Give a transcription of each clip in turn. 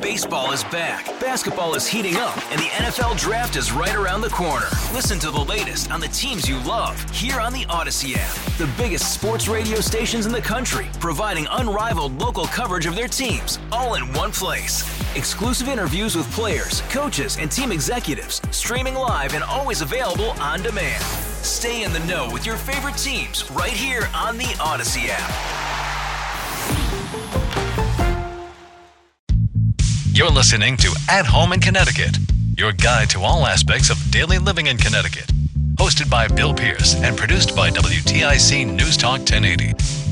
Baseball is back, basketball is heating up, and the NFL Draft is right around the corner. Listen to the latest on the teams you love here on the Odyssey app. The biggest sports radio stations in the country, providing unrivaled local coverage of their teams, all in one place. Exclusive interviews with players, coaches, and team executives, streaming live and always available on demand. Stay in the know with your favorite teams right here on the Odyssey app. You're listening to At Home in Connecticut, your guide to all aspects of daily living in Connecticut. Hosted by Bill Pierce and produced by WTIC News Talk 1080.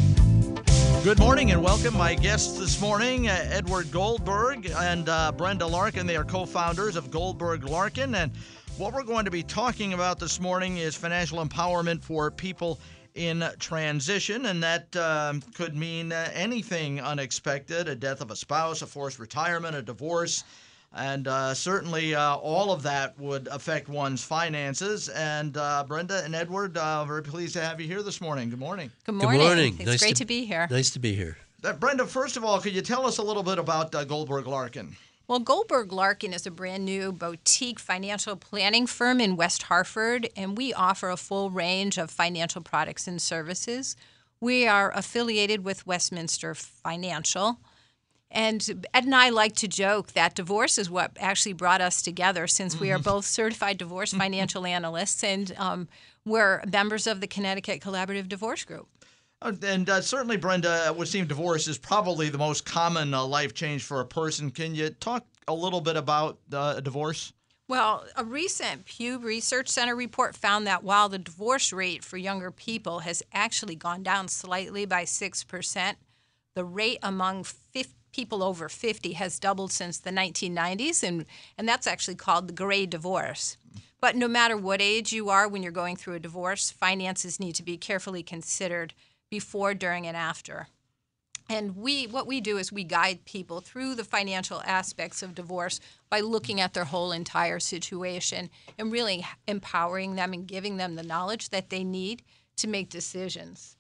Good morning and welcome. My guests this morning, Edward Goldberg and Brenda Larkin. They are co-founders of Goldberg Larkin. And what we're going to be talking about this morning is financial empowerment for people in transition, and that could mean anything unexpected: a death of a spouse, a forced retirement, a divorce, and certainly all of that would affect one's finances. And Brenda and Edward, very pleased to have you here this morning. Good morning. Good morning. Good morning. It's great to be here. Nice to be here. Brenda, first of all, could you tell us a little bit about Goldberg Larkin? Well, Goldberg Larkin is a brand new boutique financial planning firm in West Hartford, and we offer a full range of financial products and services. We are affiliated with Westminster Financial. And Ed and I like to joke that divorce is what actually brought us together, since we are both certified divorce financial analysts, and we're members of the Connecticut Collaborative Divorce Group. And certainly, Brenda, it would seem divorce is probably the most common life change for a person. Can you talk a little bit about divorce? Well, a recent Pew Research Center report found that while the divorce rate for younger people has actually gone down slightly by 6%, the rate among people over 50 has doubled since the 1990s, and that's actually called the gray divorce. But no matter what age you are when you're going through a divorce, finances need to be carefully considered before, during, and after. And what we do is we guide people through the financial aspects of divorce by looking at their whole entire situation and really empowering them and giving them the knowledge that they need to make decisions.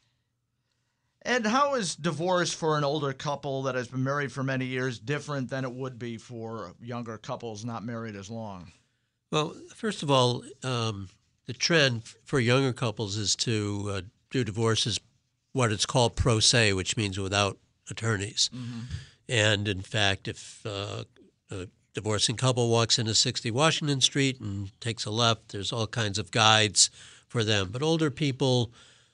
And how is divorce for an older couple that has been married for many years different than it would be for younger couples not married as long? Well, first of all, the trend for younger couples is to do divorces what it's called pro se, which means without attorneys. Mm-hmm. And in fact, if a divorcing couple walks into 60 Washington Street and takes a left, there's all kinds of guides for them. But older people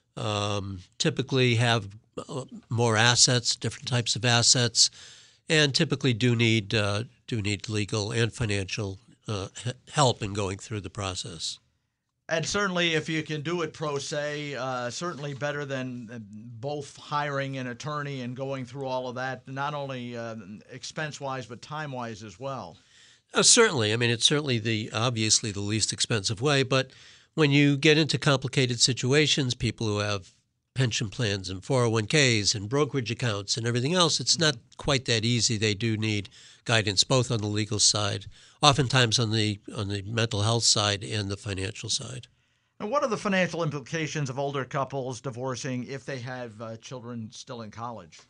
typically have more assets, different types of assets, and typically do need legal and financial help in going through the process. And certainly, if you can do it pro se, certainly better than both hiring an attorney and going through all of that, not only expense-wise but time-wise as well. Certainly. I mean, it's certainly obviously the least expensive way. But when you get into complicated situations, people who have pension plans and 401ks and brokerage accounts and everything else, it's not quite that easy. They do need guidance both on the legal side, oftentimes on the mental health side and the financial side. And what are the financial implications of older couples divorcing if they have children still in college?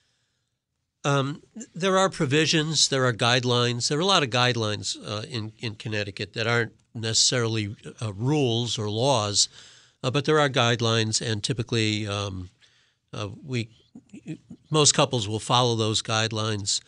There are provisions, there are guidelines. There are a lot of guidelines in Connecticut that aren't necessarily rules or laws, but there are guidelines, and typically most couples will follow those guidelines.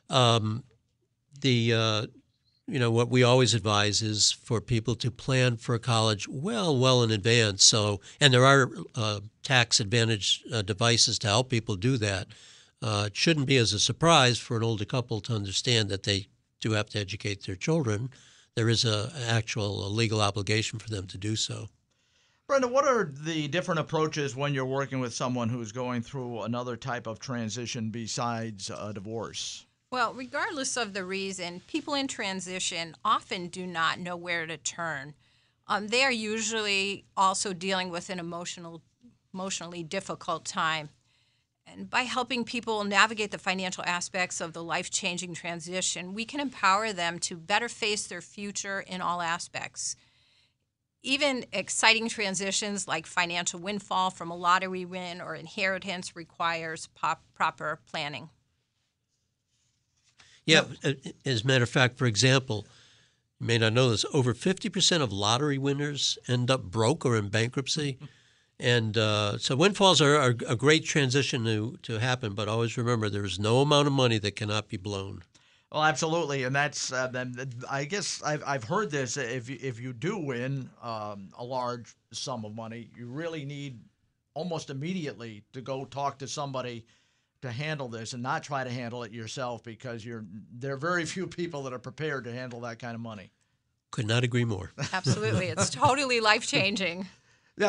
What we always advise is for people to plan for college well in advance. So, and there are tax advantage devices to help people do that. It shouldn't be as a surprise for an older couple to understand that they do have to educate their children. There is a legal obligation for them to do so. Brenda, what are the different approaches when you're working with someone who's going through another type of transition besides a divorce? Well, regardless of the reason, people in transition often do not know where to turn. They are usually also dealing with an emotionally difficult time. And by helping people navigate the financial aspects of the life-changing transition, we can empower them to better face their future in all aspects. Even exciting transitions like financial windfall from a lottery win or inheritance requires proper planning. Yeah, as a matter of fact, for example, you may not know this, over 50% of lottery winners end up broke or in bankruptcy. And so windfalls are a great transition to happen, but always remember there's no amount of money that cannot be blown. Well, absolutely, and that's I guess I've heard this. If you do win a large sum of money, you really need almost immediately to go talk to somebody to handle this and not try to handle it yourself, because there are very few people that are prepared to handle that kind of money. Could not agree more. Absolutely, it's totally life-changing. Yeah,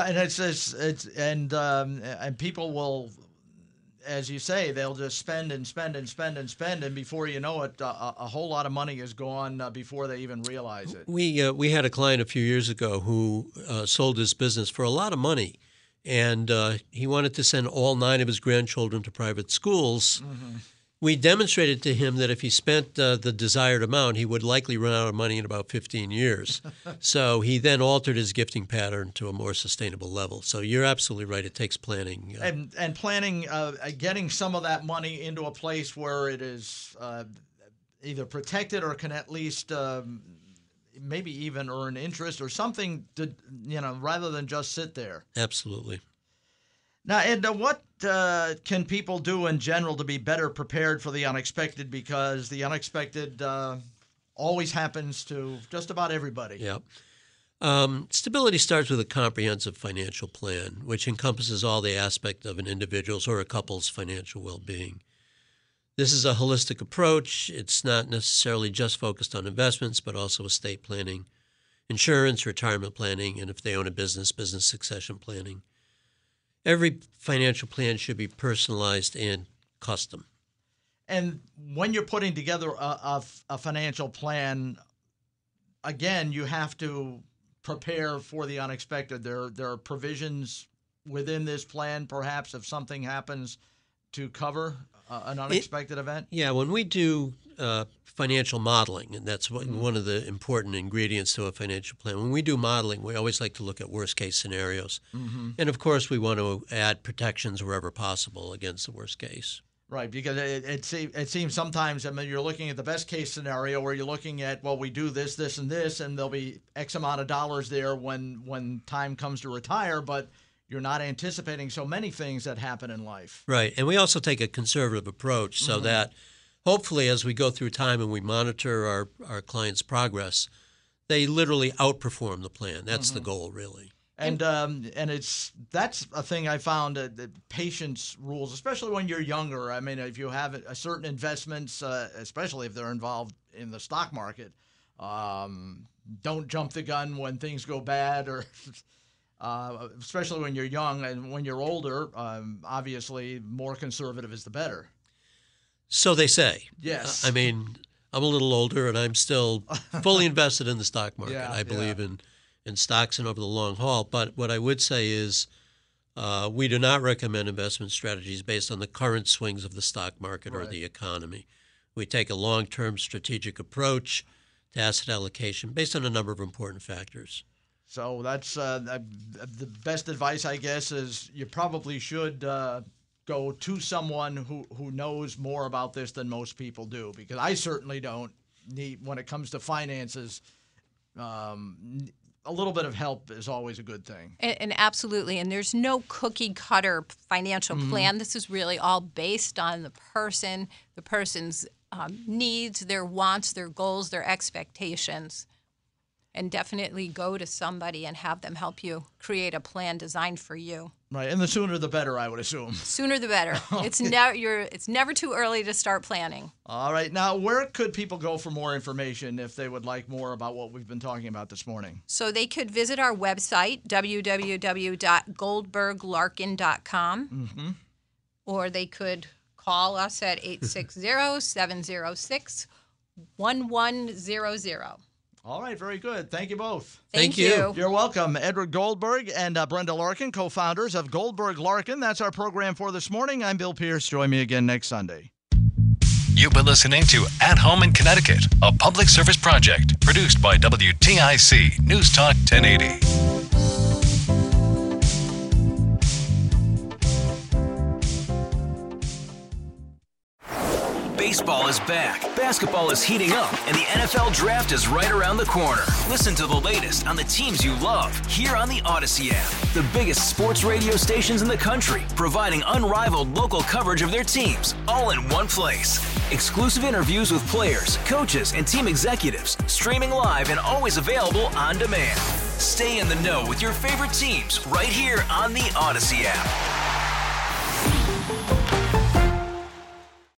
and and people will, as you say, they'll just spend and spend and spend and spend, and before you know it, a whole lot of money is gone before they even realize it. We had a client a few years ago who sold his business for a lot of money, and he wanted to send all 9 of his grandchildren to private schools. Mm-hmm. We demonstrated to him that if he spent the desired amount, he would likely run out of money in about 15 years. So he then altered his gifting pattern to a more sustainable level. So you're absolutely right. It takes planning. And planning, getting some of that money into a place where it is either protected or can at least maybe even earn interest or something, to, rather than just sit there. Absolutely. Now, Ed, what can people do in general to be better prepared for the unexpected? Because the unexpected always happens to just about everybody. Yeah. Stability starts with a comprehensive financial plan, which encompasses all the aspects of an individual's or a couple's financial well-being. This is a holistic approach. It's not necessarily just focused on investments, but also estate planning, insurance, retirement planning, and if they own a business succession planning. Every financial plan should be personalized and custom. And when you're putting together a financial plan, again, you have to prepare for the unexpected. There are provisions within this plan, perhaps, if something happens, to cover an unexpected event? Yeah, when we do financial modeling, and that's one of the important ingredients to a financial plan. When we do modeling, we always like to look at worst-case scenarios. Mm-hmm. And, of course, we want to add protections wherever possible against the worst case. Right, because it seems sometimes, you're looking at the best-case scenario where you're looking at, well, we do this, this, and this, and there'll be X amount of dollars there when time comes to retire, but you're not anticipating so many things that happen in life. Right, and we also take a conservative approach so that hopefully as we go through time and we monitor our clients' progress, they literally outperform the plan. That's the goal, really. And that's a thing I found that patience rules, especially when you're younger. I mean, if you have a certain investments, especially if they're involved in the stock market, don't jump the gun when things go bad, or especially when you're young. And when you're older, obviously, more conservative is the better. So they say. Yes. I mean, I'm a little older, and I'm still fully invested in the stock market. Yeah, I believe in stocks and over the long haul. But what I would say is we do not recommend investment strategies based on the current swings of the stock market or the economy. We take a long-term strategic approach to asset allocation based on a number of important factors. So that's the best advice, I guess, is you probably should go to someone who knows more about this than most people do, because I certainly don't need, when it comes to finances, a little bit of help is always a good thing. And absolutely. And there's no cookie cutter financial plan. This is really all based on the person's needs, their wants, their goals, their expectations. And definitely go to somebody and have them help you create a plan designed for you. Right, and the sooner the better, I would assume. Sooner the better. Okay. It's never too early to start planning. All right, now where could people go for more information if they would like more about what we've been talking about this morning? So they could visit our website, www.goldberglarkin.com, or they could call us at 860-706-1100. All right, very good. Thank you both. Thank you. You're welcome. Edward Goldberg and Brenda Larkin, co-founders of Goldberg Larkin. That's our program for this morning. I'm Bill Pierce. Join me again next Sunday. You've been listening to At Home in Connecticut, a public service project produced by WTIC News Talk 1080. Baseball is back, basketball is heating up, and the NFL Draft is right around the corner. Listen to the latest on the teams you love here on the Odyssey app. The biggest sports radio stations in the country, providing unrivaled local coverage of their teams, all in one place. Exclusive interviews with players, coaches, and team executives, streaming live and always available on demand. Stay in the know with your favorite teams right here on the Odyssey app.